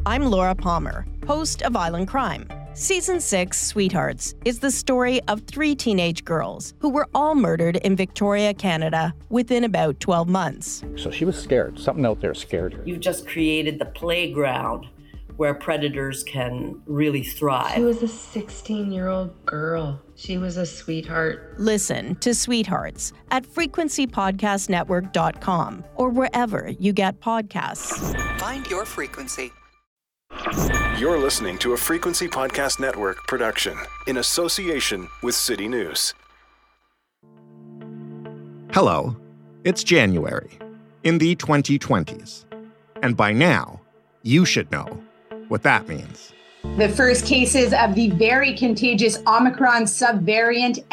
I'm Laura Palmer, host of Island Crime. Season 6, Sweethearts, is the story of 3 teenage girls who were all murdered in Victoria, Canada, within about 12 months. So she was scared. Something out there scared her. You've just created the playground where predators can really thrive. She was a 16-year-old girl. She was a sweetheart. Listen to Sweethearts at frequencypodcastnetwork.com or wherever you get podcasts. Find your frequency. You're listening to a Frequency Podcast Network production in association with City News. Hello, it's January in the 2020s. And by now, you should know what that means. The first cases of the very contagious Omicron subvariant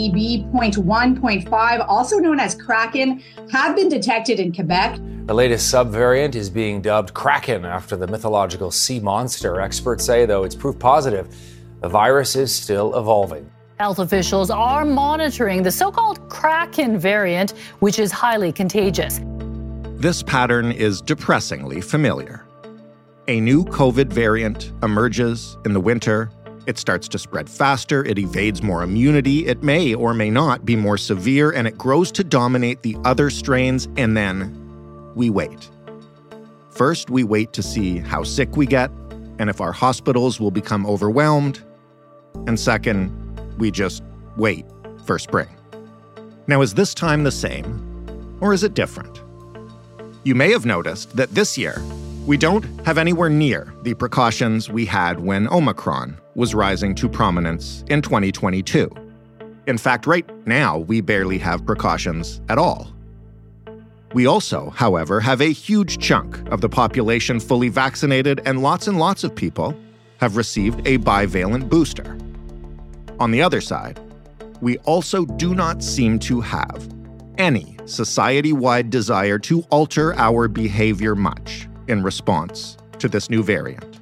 XBB.1.5, also known as Kraken, have been detected in Quebec. The latest subvariant is being dubbed Kraken after the mythological sea monster. Experts say, though it's proof positive, the virus is still evolving. Health officials are monitoring the so-called Kraken variant, which is highly contagious. This pattern is depressingly familiar. A new COVID variant emerges in the winter. It starts to spread faster. It evades more immunity. It may or may not be more severe, and it grows to dominate the other strains, and then we wait. First, we wait to see how sick we get and if our hospitals will become overwhelmed. And second, we just wait for spring. Now, is this time the same, or is it different? You may have noticed that this year, we don't have anywhere near the precautions we had when Omicron was rising to prominence in 2022. In fact, right now, we barely have precautions at all. We also, however, have a huge chunk of the population fully vaccinated, and lots of people have received a bivalent booster. On the other side, we also do not seem to have any society-wide desire to alter our behavior much in response to this new variant.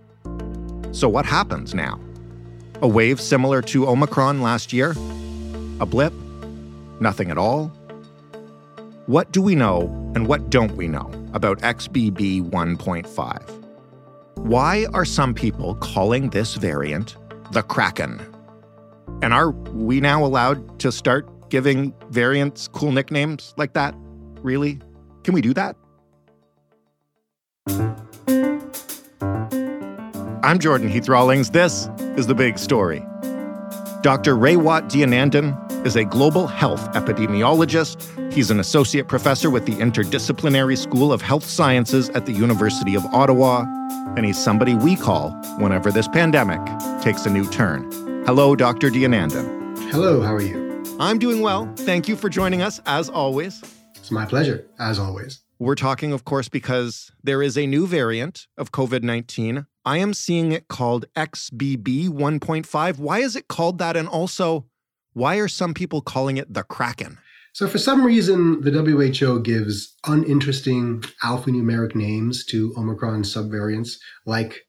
So what happens now? A wave similar to Omicron last year? A blip? Nothing at all? What do we know and what don't we know about XBB 1.5? Why are some people calling this variant the Kraken? And are we now allowed to start giving variants cool nicknames like that? Really? Can we do that? I'm Jordan Heath Rawlings. This is The Big Story. Dr. Rewat Deonandan is a global health epidemiologist. He's an associate professor with the Interdisciplinary School of Health Sciences at the University of Ottawa, and he's somebody we call whenever this pandemic takes a new turn. Hello, Dr. Deonandan. Hello, how are you? I'm doing well. Thank you for joining us, as always. It's my pleasure, as always. We're talking, of course, because there is a new variant of COVID-19. I am seeing it called XBB 1.5. Why is it called that? And also, why are some people calling it the Kraken? So for some reason, the WHO gives uninteresting alphanumeric names to Omicron subvariants like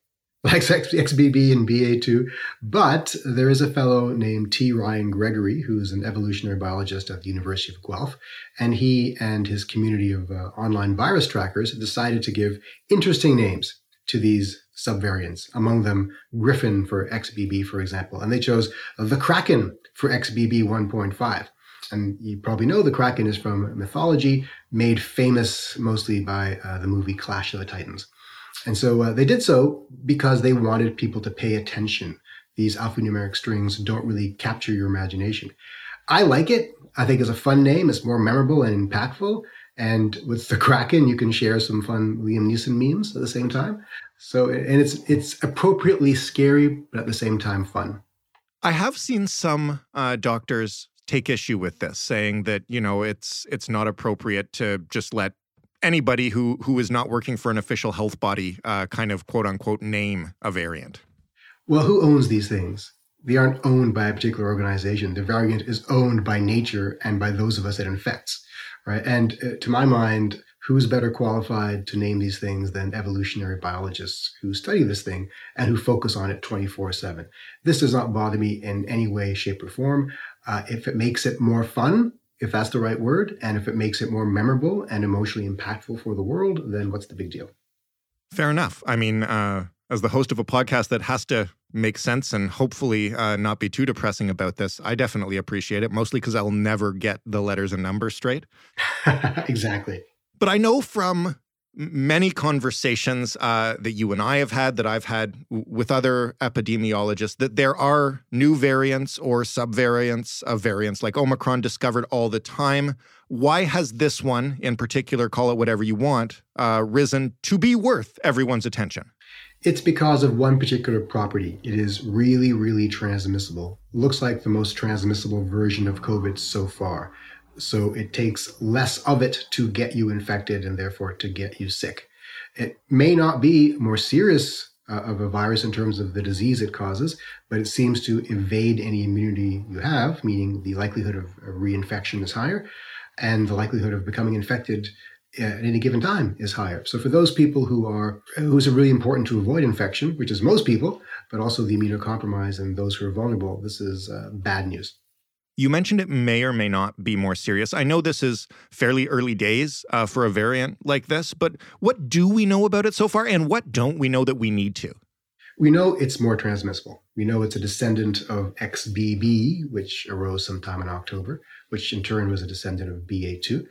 XBB and BA2. But there is a fellow named T. Ryan Gregory, who's an evolutionary biologist at the University of Guelph, and he and his community of online virus trackers decided to give interesting names to these subvariants, among them Griffin for XBB, for example. And they chose the Kraken for XBB 1.5. And you probably know the Kraken is from mythology, made famous mostly by the movie Clash of the Titans. And so they did so because they wanted people to pay attention. These alphanumeric strings don't really capture your imagination. I like it. I think it's a fun name. It's more memorable and impactful. And with the Kraken, you can share some fun Liam Neeson memes at the same time. So, and it's appropriately scary, but at the same time fun. I have seen some doctors take issue with this, saying that, you know, it's not appropriate to just let anybody who is not working for an official health body kind of quote unquote name a variant. Well, who owns these things? They aren't owned by a particular organization. The variant is owned by nature and by those of us it infects, right? And to my mind, who's better qualified to name these things than evolutionary biologists who study this thing and who focus on it 24/7? This does not bother me in any way, shape, or form. If it makes it more fun, if that's the right word, and if it makes it more memorable and emotionally impactful for the world, then what's the big deal? Fair enough. I mean, as the host of a podcast that has to make sense and hopefully not be too depressing about this, I definitely appreciate it, mostly because I'll never get the letters and numbers straight. Exactly. But I know from many conversations that you and I have had, that I've had with other epidemiologists, that there are new variants or subvariants of variants like Omicron discovered all the time. Why has this one in particular, call it whatever you want, risen to be worth everyone's attention? It's because of one particular property. It is really, really transmissible. Looks like the most transmissible version of COVID so far. So it takes less of it to get you infected and therefore to get you sick. It may not be more serious of a virus in terms of the disease it causes, but it seems to evade any immunity you have, meaning the likelihood of reinfection is higher and the likelihood of becoming infected at any given time is higher. So for those people who's really important to avoid infection, which is most people, but also the immunocompromised and those who are vulnerable, this is bad news. You mentioned it may or may not be more serious. I know this is fairly early days for a variant like this, but what do we know about it so far, and what don't we know that we need to? We know it's more transmissible. We know it's a descendant of XBB, which arose sometime in October, which in turn was a descendant of BA2.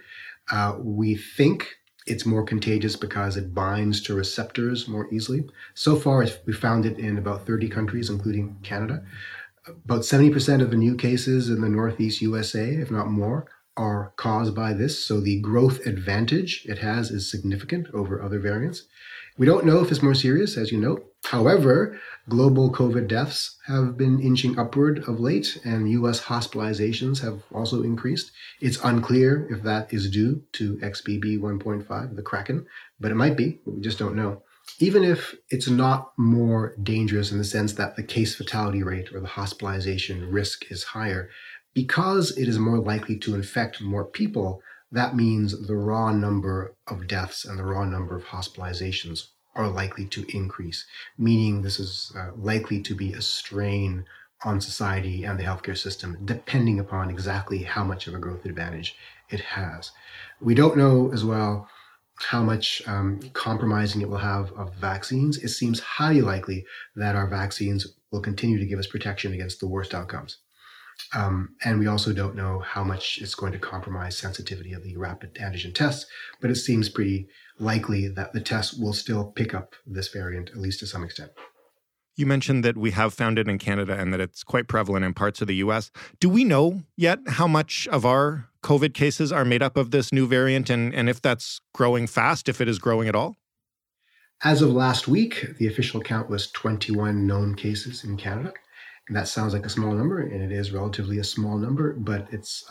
We think it's more contagious because it binds to receptors more easily. So far, we found it in about 30 countries, including Canada. About 70% of the new cases in the Northeast USA, if not more, are caused by this. So the growth advantage it has is significant over other variants. We don't know if it's more serious, as you know. However, global COVID deaths have been inching upward of late, and U.S. hospitalizations have also increased. It's unclear if that is due to XBB 1.5, the Kraken, but it might be. We just don't know. Even if it's not more dangerous in the sense that the case fatality rate or the hospitalization risk is higher, because it is more likely to infect more people, that means the raw number of deaths and the raw number of hospitalizations are likely to increase, meaning this is likely to be a strain on society and the healthcare system, depending upon exactly how much of a growth advantage it has. We don't know as well how much compromising it will have of vaccines. It seems highly likely that our vaccines will continue to give us protection against the worst outcomes. And we also don't know how much it's going to compromise sensitivity of the rapid antigen tests, but it seems pretty likely that the test will still pick up this variant, at least to some extent. You mentioned that we have found it in Canada and that it's quite prevalent in parts of the U.S. Do we know yet how much of our COVID cases are made up of this new variant and if that's growing fast, if it is growing at all? As of last week, the official count was 21 known cases in Canada. And that sounds like a small number, and it is relatively a small number, but it's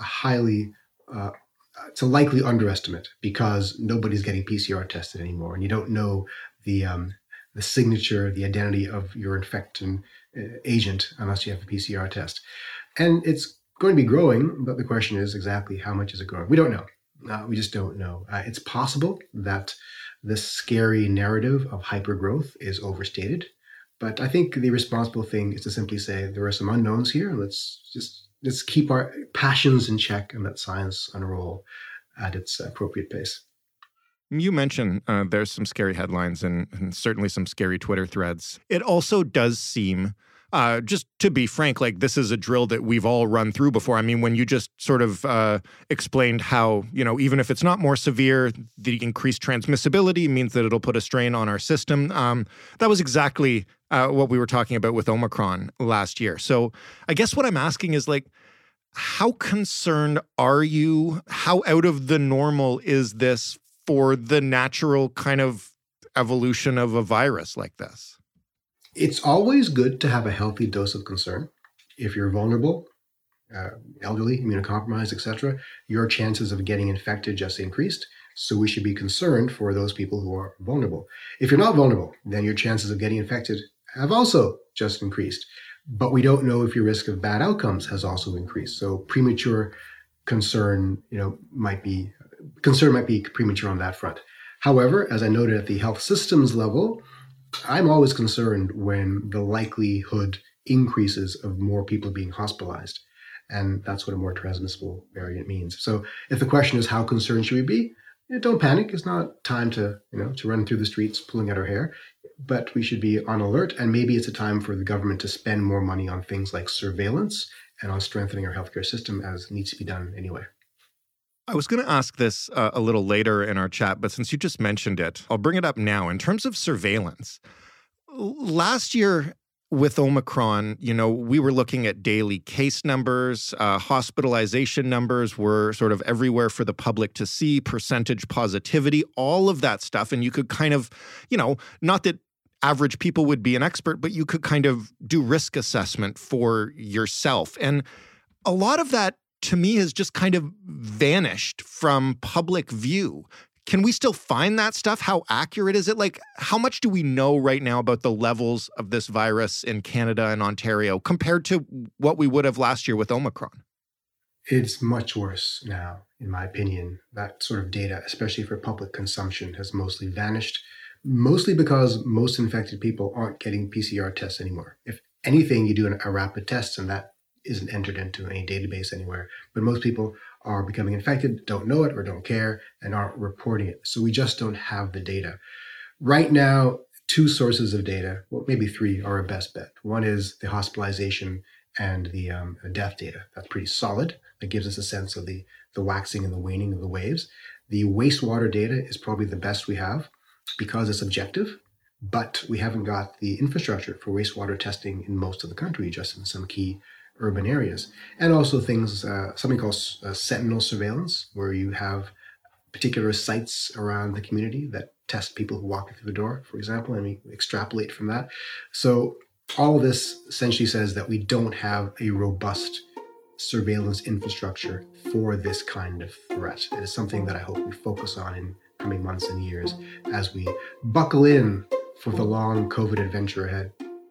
it's a likely underestimate because nobody's getting PCR tested anymore, and you don't know the signature, the identity of your infecting agent unless you have a PCR test. And it's going to be growing, but the question is exactly how much is it growing? We don't know. We just don't know. It's possible that this scary narrative of hypergrowth is overstated, but I think the responsible thing is to simply say there are some unknowns here. Let's keep our passions in check and let science unroll at its appropriate pace. You mentioned there's some scary headlines and certainly some scary Twitter threads. It also does seem, just to be frank, like this is a drill that we've all run through before. I mean, when you just sort of explained how, even if it's not more severe, the increased transmissibility means that it'll put a strain on our system. That was exactly what we were talking about with Omicron last year. So I guess what I'm asking is how concerned are you? How out of the normal is this for the natural kind of evolution of a virus like this? It's always good to have a healthy dose of concern. If you're vulnerable, elderly, immunocompromised, etc., your chances of getting infected just increased. So we should be concerned for those people who are vulnerable. If you're not vulnerable, then your chances of getting infected have also just increased. But we don't know if your risk of bad outcomes has also increased. So premature concern, might be premature on that front. However, as I noted at the health systems level, I'm always concerned when the likelihood increases of more people being hospitalized. And that's what a more transmissible variant means. So if the question is how concerned should we be? Don't panic. It's not time to run through the streets pulling at our hair, but we should be on alert. And maybe it's a time for the government to spend more money on things like surveillance and on strengthening our healthcare system, as needs to be done anyway. I was going to ask this a little later in our chat, but since you just mentioned it, I'll bring it up now. In terms of surveillance, last year with Omicron, we were looking at daily case numbers, hospitalization numbers were sort of everywhere for the public to see, percentage positivity, all of that stuff. And you could kind of, not that average people would be an expert, but you could kind of do risk assessment for yourself. And a lot of that, to me, has just kind of vanished from public view. Can we still find that stuff? How accurate is it? Like, how much do we know right now about the levels of this virus in Canada and Ontario compared to what we would have last year with Omicron? It's much worse now, in my opinion. That sort of data, especially for public consumption, has mostly vanished, mostly because most infected people aren't getting PCR tests anymore. If anything, you do a rapid test, and that isn't entered into any database anywhere. But most people are becoming infected, don't know it or don't care, and aren't reporting it. So we just don't have the data. Right now, 2 sources of data, well, maybe 3 are our best bet. One is the hospitalization and the death data. That's pretty solid. That gives us a sense of the waxing and the waning of the waves. The wastewater data is probably the best we have because it's objective, but we haven't got the infrastructure for wastewater testing in most of the country, just in some key urban areas. And also things, something called sentinel surveillance, where you have particular sites around the community that test people who walk through the door, for example, and we extrapolate from that. So all of this essentially says that we don't have a robust surveillance infrastructure for this kind of threat. It is something that I hope we focus on in coming months and years as we buckle in for the long COVID adventure ahead.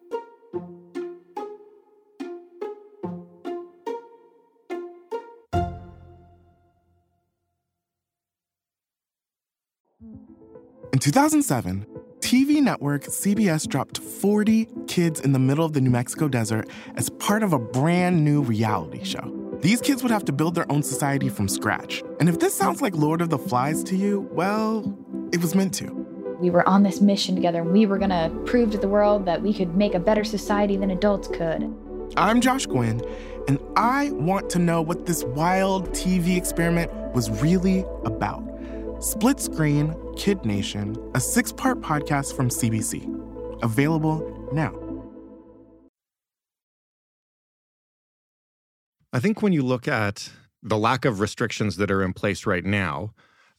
In 2007, TV network CBS dropped 40 kids in the middle of the New Mexico desert as part of a brand new reality show. These kids would have to build their own society from scratch. And if this sounds like Lord of the Flies to you, well, it was meant to. We were on this mission together, and we were going to prove to the world that we could make a better society than adults could. I'm Josh Gwynn, and I want to know what this wild TV experiment was really about. Split Screen, Kid Nation, a 6-part podcast from CBC. Available now. I think when you look at the lack of restrictions that are in place right now,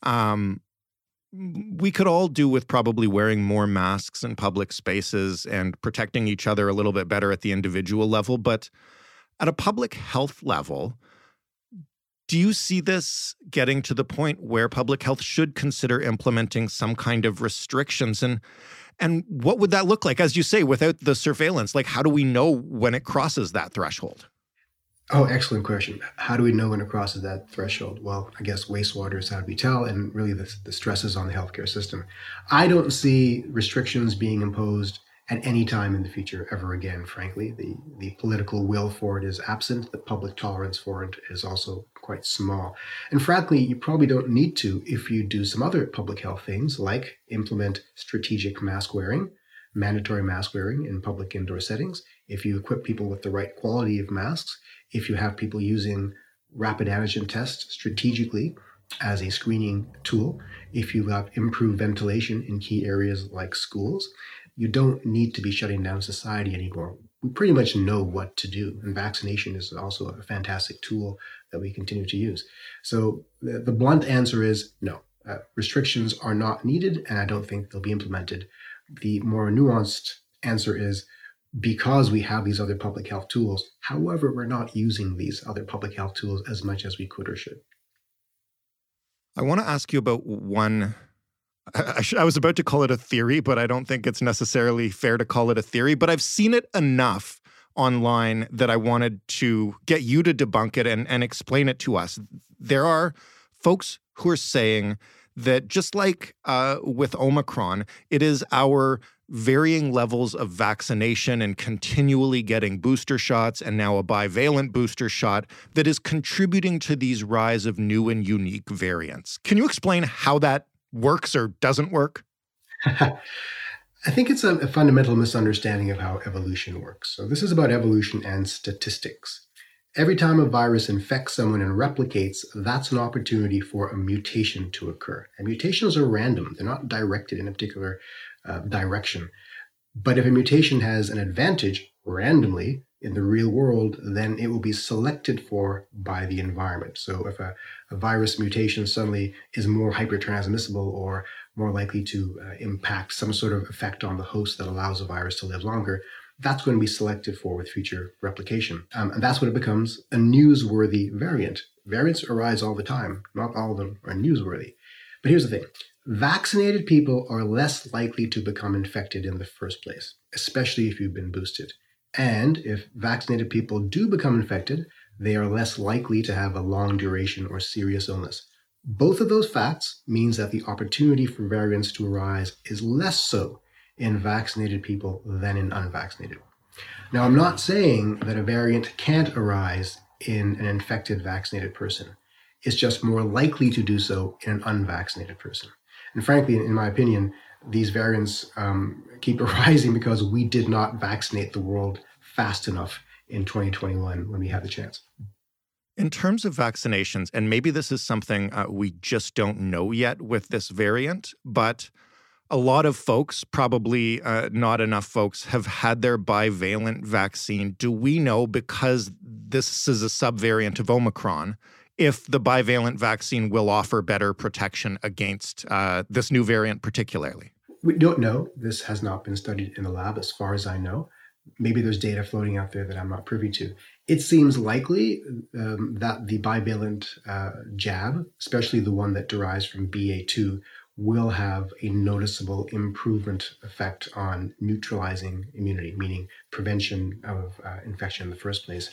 we could all do with probably wearing more masks in public spaces and protecting each other a little bit better at the individual level. But at a public health level, do you see this getting to the point where public health should consider implementing some kind of restrictions? And what would that look like, as you say, without the surveillance? Like, how do we know when it crosses that threshold? Oh, excellent question. How do we know when it crosses that threshold? Well, I guess wastewater is how we tell, and really the stresses on the healthcare system. I don't see restrictions being imposed at any time in the future ever again, frankly. The political will for it is absent. The public tolerance for it is also quite small. And frankly, you probably don't need to if you do some other public health things, like implement strategic mask wearing, mandatory mask wearing in public indoor settings, if you equip people with the right quality of masks, if you have people using rapid antigen tests strategically as a screening tool, if you have improved ventilation in key areas like schools, you don't need to be shutting down society anymore. We pretty much know what to do. And vaccination is also a fantastic tool that we continue to use. So the blunt answer is no. Restrictions are not needed, and I don't think they'll be implemented. The more nuanced answer is because we have these other public health tools, however, we're not using these other public health tools as much as we could or should. I want to ask you about one. I was about to call it a theory, but I don't think it's necessarily fair to call it a theory. But I've seen it enough online that I wanted to get you to debunk it and explain it to us. There are folks who are saying that just like with Omicron, it is our varying levels of vaccination and continually getting booster shots and now a bivalent booster shot that is contributing to these rise of new and unique variants. Can you explain how that works or doesn't work? I think it's a fundamental misunderstanding of how evolution works. So this is about evolution and statistics. Every time a virus infects someone and replicates, that's an opportunity for a mutation to occur. And mutations are random. They're not directed in a particular direction. But if a mutation has an advantage randomly in the real world, then it will be selected for by the environment. So if a virus mutation suddenly is more hypertransmissible or more likely to impact some sort of effect on the host that allows a virus to live longer, that's going to be selected for with future replication. And that's when it becomes a newsworthy variant. Variants arise all the time. Not all of them are newsworthy. But here's the thing. Vaccinated people are less likely to become infected in the first place, especially if you've been boosted. And if vaccinated people do become infected, they are less likely to have a long duration or serious illness. Both of those facts means that the opportunity for variants to arise is less so in vaccinated people than in unvaccinated. Now, I'm not saying that a variant can't arise in an infected vaccinated person. It's just more likely to do so in an unvaccinated person. And frankly, in my opinion, these variants keep arising because we did not vaccinate the world fast enough in 2021 when we had the chance. In terms of vaccinations, and maybe this is something we just don't know yet with this variant, but a lot of folks, probably not enough folks, have had their bivalent vaccine. Do we know, because this is a subvariant of Omicron, if the bivalent vaccine will offer better protection against this new variant particularly? We don't know. This has not been studied in the lab as far as I know. Maybe there's data floating out there that I'm not privy to. It seems likely that the bivalent jab, especially the one that derives from BA2, will have a noticeable improvement effect on neutralizing immunity, meaning prevention of infection in the first place,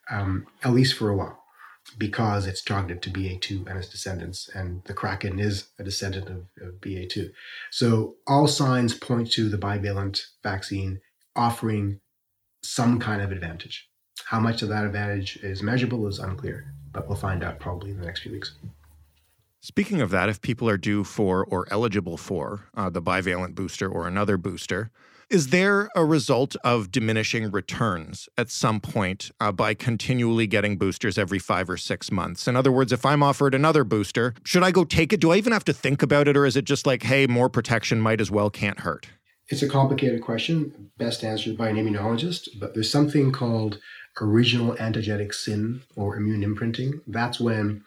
at least for a while, because it's targeted to BA2 and its descendants, and the Kraken is a descendant of BA2. So all signs point to the bivalent vaccine offering some kind of advantage. How much of that advantage is measurable is unclear, but we'll find out probably in the next few weeks. Speaking of that, if people are due for or eligible for the bivalent booster or another booster, is there a result of diminishing returns at some point by continually getting boosters every 5 or 6 months? In other words, if I'm offered another booster, should I go take it? Do I even have to think about it? Or is it just like, hey, more protection might as well, can't hurt? It's a complicated question, best answered by an immunologist, but there's something called original antigenic sin or immune imprinting. That's when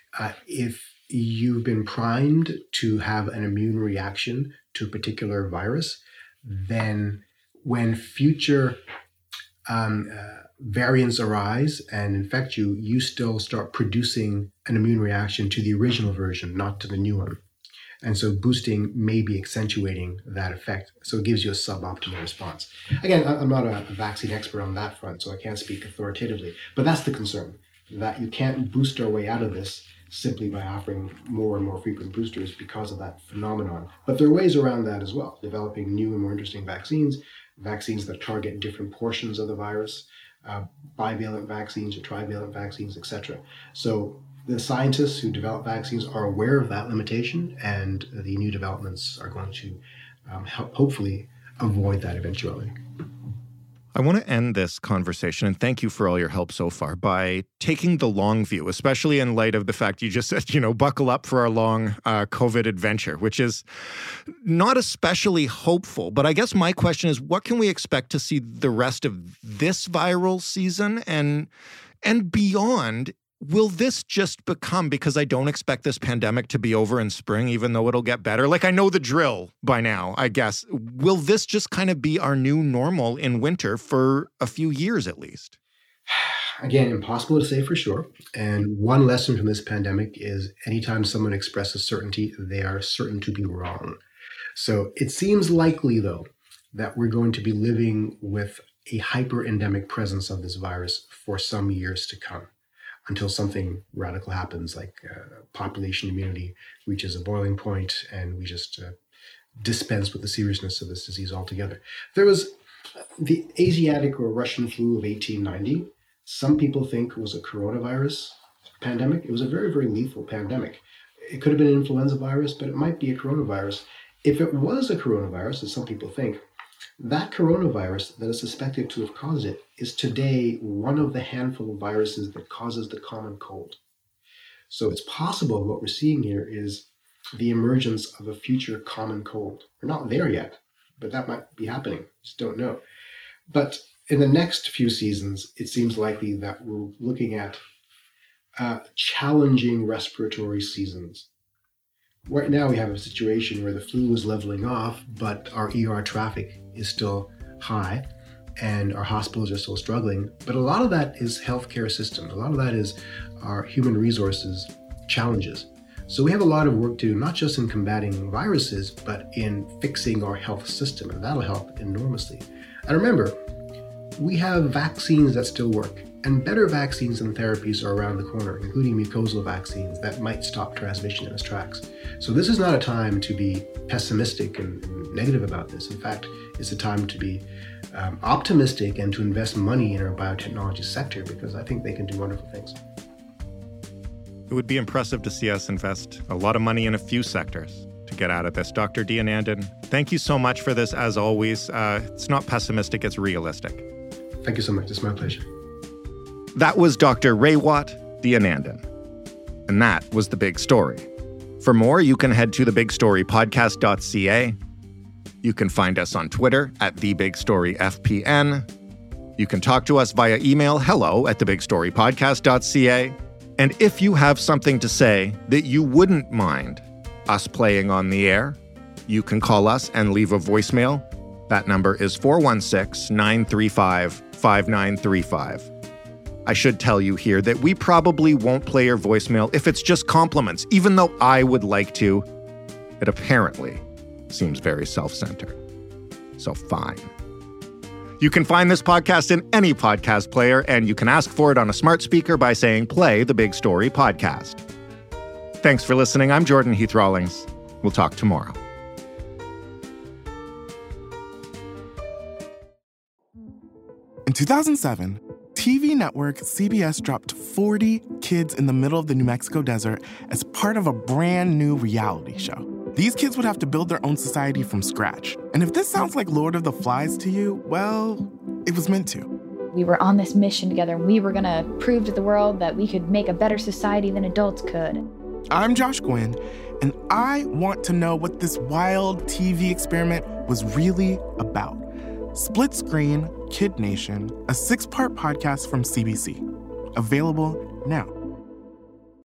if you've been primed to have an immune reaction to a particular virus, then when future variants arise and infect you, you still start producing an immune reaction to the original version, not to the new one. And so boosting may be accentuating that effect. So it gives you a suboptimal response. Again, I'm not a vaccine expert on that front, so I can't speak authoritatively. But that's the concern, that you can't boost our way out of this simply by offering more and more frequent boosters because of that phenomenon. But there are ways around that as well, developing new and more interesting vaccines that target different portions of the virus, bivalent vaccines or trivalent vaccines, etc. So the scientists who develop vaccines are aware of that limitation, and the new developments are going to help hopefully avoid that eventuality. I want to end this conversation, and thank you for all your help so far, by taking the long view, especially in light of the fact you just said, buckle up for our long COVID adventure, which is not especially hopeful. But I guess my question is, what can we expect to see the rest of this viral season and beyond? Will this just become, because I don't expect this pandemic to be over in spring, even though it'll get better? Like, I know the drill by now, I guess. Will this just kind of be our new normal in winter for a few years at least? Again, impossible to say for sure. And one lesson from this pandemic is anytime someone expresses certainty, they are certain to be wrong. So it seems likely, though, that we're going to be living with a hyper-endemic presence of this virus for some years to come, until something radical happens, like population immunity reaches a boiling point and we just dispense with the seriousness of this disease altogether. There was the Asiatic or Russian flu of 1890. Some people think it was a coronavirus pandemic. It was a very, very lethal pandemic. It could have been an influenza virus, but it might be a coronavirus. If it was a coronavirus, as some people think, that coronavirus that is suspected to have caused it is today one of the handful of viruses that causes the common cold. So it's possible what we're seeing here is the emergence of a future common cold. We're not there yet, but that might be happening. Just don't know. But in the next few seasons, it seems likely that we're looking at challenging respiratory seasons. Right now, we have a situation where the flu is leveling off, but our ER traffic is still high and our hospitals are still struggling. But a lot of that is healthcare system. A lot of that is our human resources challenges. So we have a lot of work to do, not just in combating viruses, but in fixing our health system, and that'll help enormously. And remember, we have vaccines that still work, and better vaccines and therapies are around the corner, including mucosal vaccines that might stop transmission in its tracks. So this is not a time to be pessimistic and negative about this. In fact, it's a time to be optimistic and to invest money in our biotechnology sector, because I think they can do wonderful things. It would be impressive to see us invest a lot of money in a few sectors to get out of this. Dr. Deyanandan, thank you so much for this, as always. It's not pessimistic, it's realistic. Thank you so much. It's my pleasure. That was Dr. Rewat Deyanandan. And that was The Big Story. For more, you can head to thebigstorypodcast.ca. You can find us on Twitter at TheBigStoryFPN. You can talk to us via email, hello@thebigstorypodcast.ca. And if you have something to say that you wouldn't mind us playing on the air, you can call us and leave a voicemail. That number is 416-935-5935. I should tell you here that we probably won't play your voicemail if it's just compliments, even though I would like to. It apparently seems very self-centered. So fine. You can find this podcast in any podcast player, and you can ask for it on a smart speaker by saying, "Play the Big Story Podcast." Thanks for listening. I'm Jordan Heath Rawlings. We'll talk tomorrow. In 2007, TV network CBS dropped 40 kids in the middle of the New Mexico desert as part of a brand new reality show. These kids would have to build their own society from scratch. And if this sounds like Lord of the Flies to you, well, it was meant to. We were on this mission together, and we were going to prove to the world that we could make a better society than adults could. I'm Josh Gwynn, and I want to know what this wild TV experiment was really about. Split Screen, Kid Nation, a 6-part podcast from CBC. Available now.